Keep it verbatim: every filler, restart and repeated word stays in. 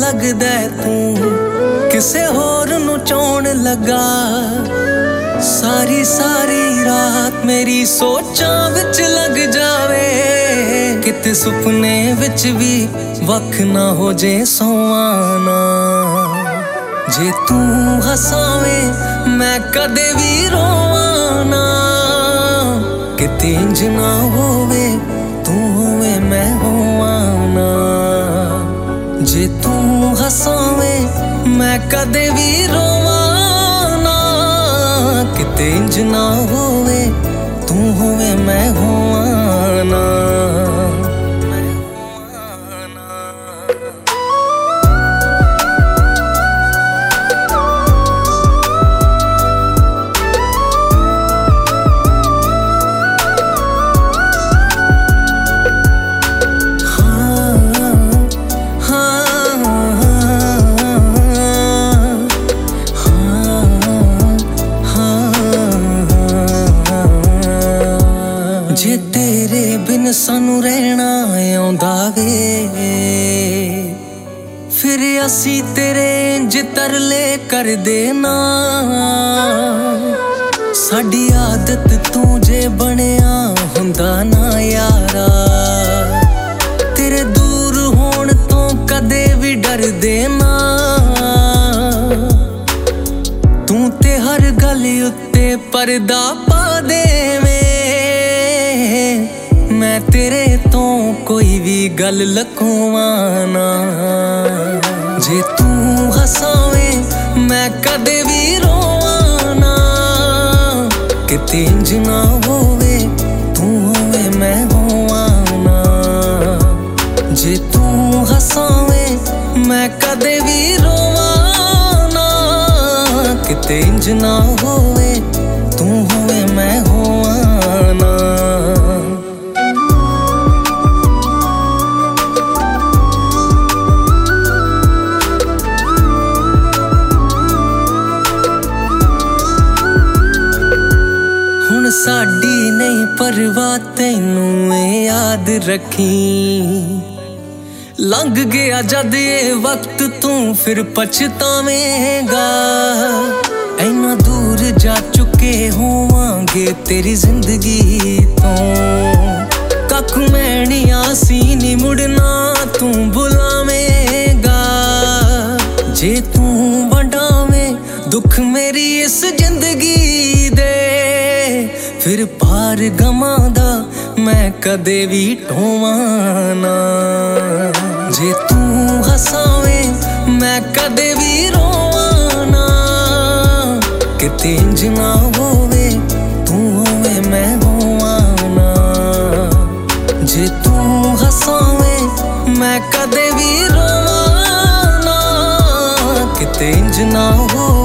लगदा तू किसे होर नू चाहण लगा। सारी सारी रात मेरी सोचां विच लग जावे, किते सुपने विच भी वख ना हो जे सोवाना। जे तू हसावें मैं कदे भी रोवाना, किते इंज ना होवे तू होवे मैं होवाना। जे तू हसावें मैं कदे भी रोवाना, किते इंज ना होवे तू होवे मैं होवाना। जे तेरे बिन सानू रहना आउंदा वे, फिर असी तेरे इंज तरले कर देना। साडी आदत तू जे बनिया हुंदा ना यारा, तेरे दूर होण तो कदे भी डर देना। तू ते हर गल उत्ते पर्दा पा देवें, मैं तेरे तो कोई भी गल लुकावाना। जे तू हसावें मैं कदे भी रोवाना, किते इंज ना होवे तू होवे मैं होवाना। जे तू हसावें मैं कदे भी रोवाना, किते इंज ना होवे तू होवे मैं होवाना। हुण साडी नहीं परवाह तैनू याद रखी, लंघ गया जद ये वक्त तू फिर पछतावेगा। ऐना दूर जा चुके होवांगे तेरी जिंदगी तो, कख मैं नी आसी नी मुड़ना तू बुलावेगा। जे तू वंडावें दुख मेरी इस जिंदगी दे, फिर पार गमां दा मैं कदे भी ढोवाना। जे तू हसावें मैं कदे भी रोवाना, किते इंज ना होवे तू होवे मैं होवाना। जे तू हसावें मैं कदे भी रोवाना, किते इंज ना हो